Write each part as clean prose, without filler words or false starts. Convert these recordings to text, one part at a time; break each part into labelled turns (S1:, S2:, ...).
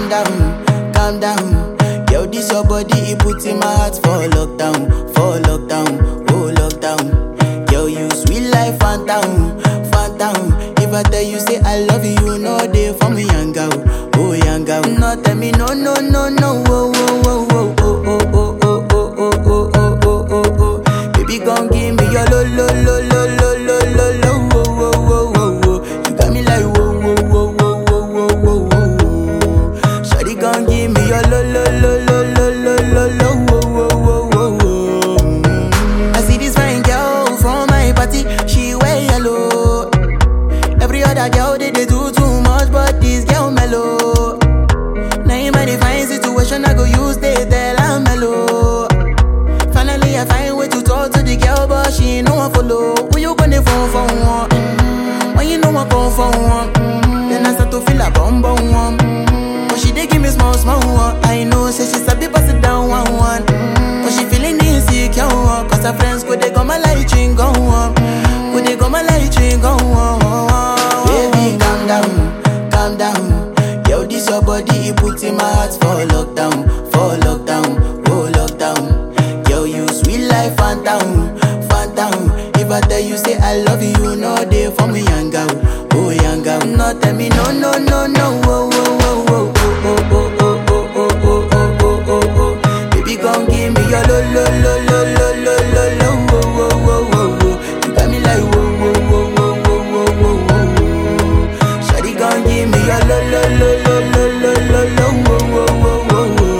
S1: calm down. Yo, this your body, it puts in my heart for lockdown, oh lockdown. Yo, you sweet life, phantom, phantom. If I tell you say I love you, you know they for me, young girl, oh young girl. No, tell me no, no, no, no, oh, oh, oh, oh, oh, oh, oh, oh, oh, oh, oh, oh, oh, oh. Baby, gon' give me your lo, lo, lo, lo, lo, lo, lo, lo, oh, oh, oh, oh, oh. You got me like whoa, whoa, whoa, whoa, whoa, whoa, whoa, whoa. Shawty gon' give me your lo, lo, lo, lo, lo, lo, lo, lo, oh, oh, oh, oh, oh. I see this fine girl from my party, she wear yellow. Every other girl they do too much, but this girl mellow. Now in my fine situation, I go use they tell I'm mellow. Finally, I find way to talk to the girl, but she ain't no one follow. Who you gonna phone for one? When you know I come for one, then I start to feel a bum bum one. But she dey give me small small one. I know, say she's a bit pass it down one one. But she feeling insecure, cause her friends could they come my light ring go on. Could they come my light ring go on. Baby, calm down. Yo, this your body, it puts in my heart for lockdown, oh lockdown. Yo, you sweet life, phantom, phantom. If I tell you say I love you, you know they for me, young girl, oh young girl. No, tell me no, no, no, no, oh, oh, oh, oh, oh, oh, oh, oh, oh, oh, oh, oh, oh. Baby, gon' give me your lo, lo, lo, lo, lo, lo, lo, lo, oh, oh, oh, oh, oh. You got me like whoa, whoa, whoa, whoa, whoa, whoa, whoa, whoa. Shawty gon' give me your lo, lo, lo, lo, lo, lo, lo, lo, oh, oh, oh, oh,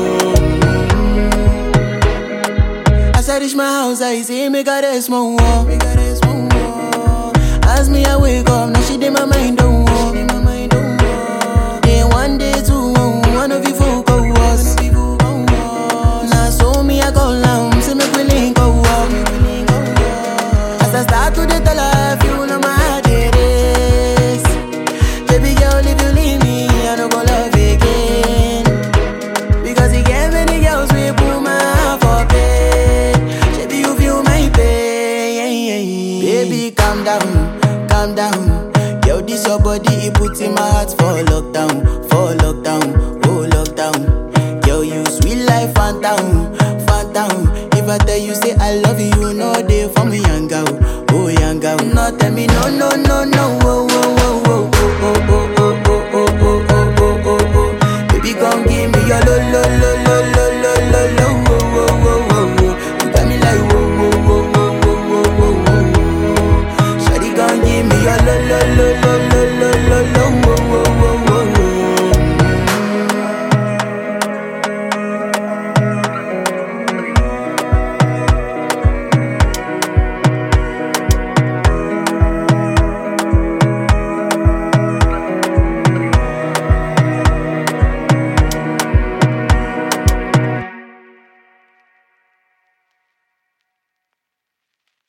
S1: oh. As I reach my house, I see me got a small wall. As me, I wake up, now she did my mind don't walk. Then one day, two, one of you folk go was. Now so me, I go down, see me willing go walk. As I start to the tell her, you know my heart it is. Baby girl, if you leave me, I don't go love again. Because you gave many girls, we put my heart for pain. Baby, you feel my pain. Baby, calm down. Yo, this your body, it puts in my heart for lockdown, oh lockdown. Yo, you sweet life, phantom, phantom. If I tell you say I love you, you know they for me, young girl, oh young girl. No, tell me no, no, no, no,